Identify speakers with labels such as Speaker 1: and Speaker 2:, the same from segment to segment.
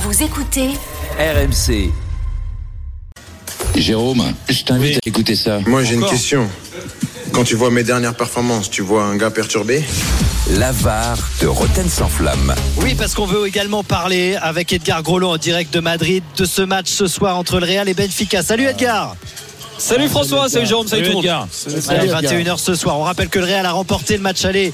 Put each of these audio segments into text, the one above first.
Speaker 1: Vous écoutez
Speaker 2: RMC.
Speaker 3: Jérôme, je t'invite à écouter ça.
Speaker 4: Moi j'ai une question. Quand tu vois mes dernières performances, tu vois un gars perturbé ?
Speaker 2: La VAR de Rotten sans flamme.
Speaker 5: Oui, parce qu'on veut également parler avec Edgar Grolot en direct de Madrid de ce match ce soir entre le Real et Benfica. Salut Edgar.
Speaker 6: Salut François, salut Jérôme, salut tout le monde.
Speaker 5: Allez, 21h ce soir. On rappelle que le Real a remporté le match aller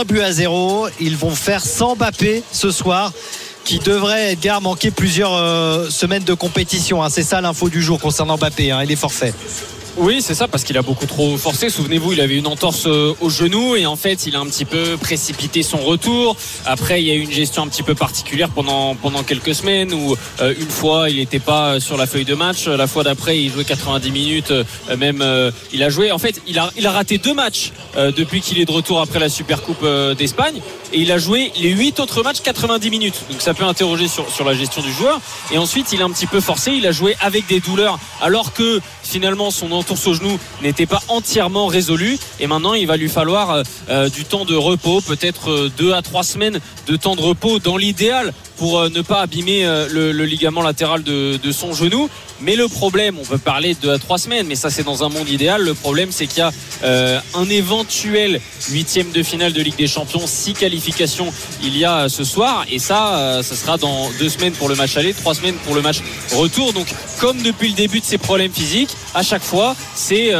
Speaker 5: 1-0. Ils vont faire sans Mbappé ce soir, qui devrait, Edgar, manquer plusieurs semaines de compétition. C'est ça l'info du jour concernant Mbappé. Il est forfait.
Speaker 6: Oui, c'est ça, parce qu'il a beaucoup trop forcé. Souvenez-vous, il avait une entorse au genou et en fait, il a un petit peu précipité son retour. Après, il y a eu une gestion un petit peu particulière pendant quelques semaines où une fois, il n'était pas sur la feuille de match. La fois d'après, il jouait 90 minutes. Il a joué. En fait, il a raté 2 matchs depuis qu'il est de retour après la Supercoupe d'Espagne. Et il a joué les 8 autres matchs 90 minutes. Donc ça peut interroger sur la gestion du joueur. Et ensuite, il a un petit peu forcé. Il a joué avec des douleurs alors que finalement son entorse au genou n'était pas entièrement résolu. Et maintenant, il va lui falloir du temps de repos, peut-être 2 à 3 semaines de temps de repos dans l'idéal pour ne pas abîmer le ligament latéral de son genou. Mais le problème, on peut parler de 2 à 3 semaines, mais ça c'est dans un monde idéal. Le problème, c'est qu'il y a un éventuel 8e de finale de Ligue des Champions, 6 qualifications il y a ce soir, et ça sera dans 2 semaines pour le match aller, 3 semaines pour le match retour. Donc comme depuis le début de ses problèmes physiques, à chaque fois c'est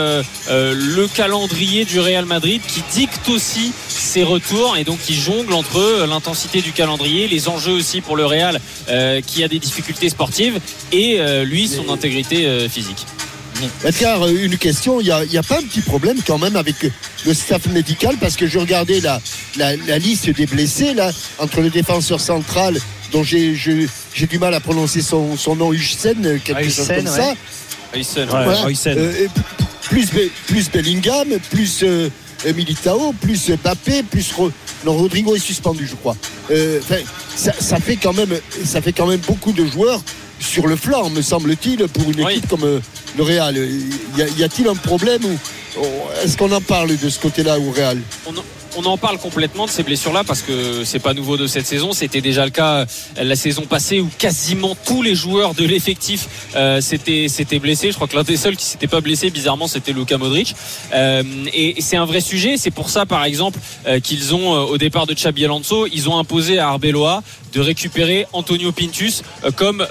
Speaker 6: le calendrier du Real Madrid qui dicte aussi ses retours, et donc il jongle entre l'intensité du calendrier, les enjeux aussi pour le Real qui a des difficultés sportives, et lui son intégrité physique.
Speaker 7: Edgar, une question, il y a pas un petit problème quand même avec le staff médical, parce que je regardais la liste des blessés là, entre le défenseur central dont j'ai du mal à prononcer son nom, Hussein, quelque chose comme ça.
Speaker 6: Hussein,
Speaker 7: voilà. Plus Bellingham, plus Militao, plus Mbappé, plus Rodrigo est suspendu, je crois. Ça fait quand même beaucoup de joueurs sur le flanc, me semble-t-il, pour une équipe comme le Real. Y a-t-il un problème ou est-ce qu'on en parle de ce côté-là au Real ?
Speaker 6: On en parle complètement de ces blessures-là, parce que c'est pas nouveau de cette saison. C'était déjà le cas la saison passée où quasiment tous les joueurs de l'effectif s'étaient blessés. Je crois que l'un des seuls qui s'était pas blessé, bizarrement, c'était Luka Modric. Et c'est un vrai sujet. C'est pour ça, par exemple, qu'ils ont, au départ de Xabi Alonso, ils ont imposé à Arbeloa de récupérer Antonio Pintus comme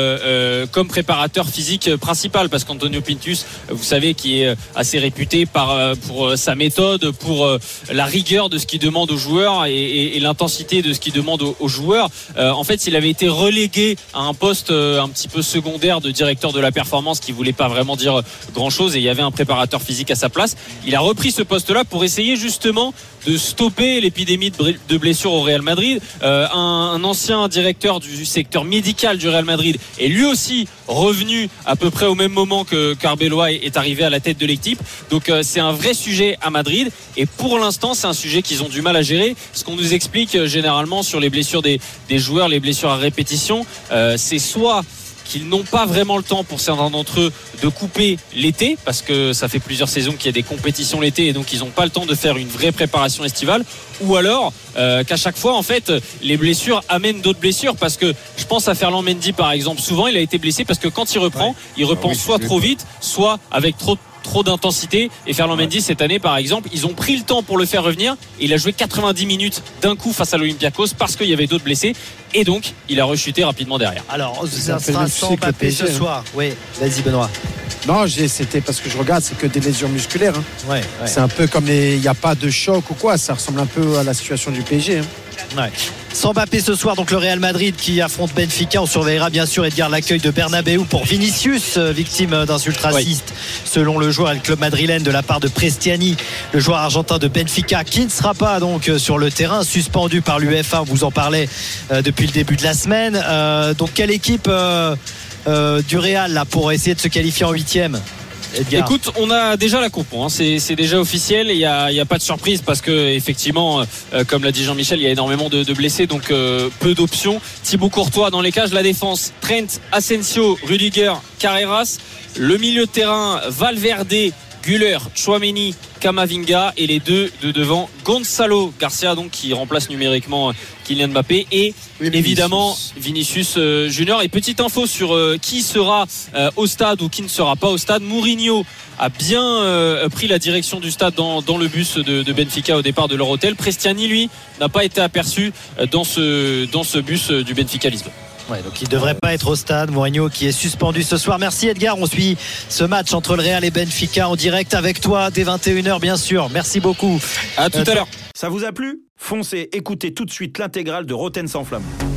Speaker 6: préparateur physique principal, parce qu'Antonio Pintus, vous savez, qui est assez réputé pour sa méthode, pour la rigueur de ce qu'il demande aux joueurs et l'intensité de ce qu'il demande aux joueurs. En fait, il avait été relégué à un poste un petit peu secondaire de directeur de la performance, qui voulait pas vraiment dire grand chose, et il y avait un préparateur physique à sa place. Il a repris ce poste-là pour essayer justement de stopper l'épidémie de blessures au Real Madrid. Un ancien directeur du secteur médical du Real Madrid est lui aussi revenu à peu près au même moment que Arbeloa est arrivé à la tête de l'équipe. Donc c'est un vrai sujet à Madrid, et pour l'instant c'est un sujet qu'ils ont du mal à gérer. Ce qu'on nous explique généralement sur les blessures des joueurs, les blessures à répétition, c'est soit qu'ils n'ont pas vraiment le temps pour certains d'entre eux de couper l'été, parce que ça fait plusieurs saisons qu'il y a des compétitions l'été, et donc ils n'ont pas le temps de faire une vraie préparation estivale, ou alors qu'à chaque fois en fait les blessures amènent d'autres blessures, parce que je pense à Ferland Mendy par exemple. Souvent il a été blessé parce que quand il reprend, il reprend soit trop vite, soit avec trop d'intensité. Et Ferland Mendy cette année par exemple, ils ont pris le temps pour le faire revenir, et il a joué 90 minutes d'un coup face à l'Olympiakos parce qu'il y avait d'autres blessés, et donc il a rechuté rapidement derrière.
Speaker 5: Alors ça sera sans Mbappé ce soir. Oui, vas-y Benoît.
Speaker 8: Non, c'était parce que je regarde, c'est que des lésions musculaires. Ouais. C'est un peu comme il n'y a pas de choc ou quoi. Ça ressemble un peu à la situation du PSG.
Speaker 5: Ouais. Sans Mbappé ce soir, donc le Real Madrid qui affronte Benfica. On surveillera bien sûr, Edgar, l'accueil de Bernabéu pour Vinicius, victime d'insultes racistes selon le joueur et le club madrilène de la part de Prestiani, le joueur argentin de Benfica, qui ne sera pas donc sur le terrain, suspendu par l'UEFA. On vous en parlait depuis le début de la semaine. Donc quelle équipe du Real là pour essayer de se qualifier en 8e? Edgar.
Speaker 6: Écoute, on a déjà la compo, c'est déjà officiel, et il y a pas de surprise, parce que effectivement, comme l'a dit Jean-Michel, il y a énormément de blessés, donc peu d'options. Thibaut Courtois dans les cages, la défense Trent, Asensio, Rudiger, Carreras, le milieu de terrain Valverde, Güler, Tchouaméni, Camavinga et les deux de devant Gonzalo Garcia, donc qui remplace numériquement Kylian Mbappé et évidemment Vinicius Junior. Et petite info sur qui sera au stade ou qui ne sera pas au stade. Mourinho a bien pris la direction du stade dans le bus de Benfica au départ de leur hôtel. Prestiani, lui, n'a pas été aperçu dans ce bus du Benfica Lisbonne.
Speaker 5: Ouais, donc il ne devrait pas être au stade. Mourinho qui est suspendu ce soir. Merci Edgar, on suit ce match entre le Real et Benfica en direct avec toi dès 21h bien sûr. Merci beaucoup.
Speaker 6: À tout à l'heure.
Speaker 1: Ça vous a plu ? Foncez, écoutez tout de suite l'intégrale de Rotten sans flamme.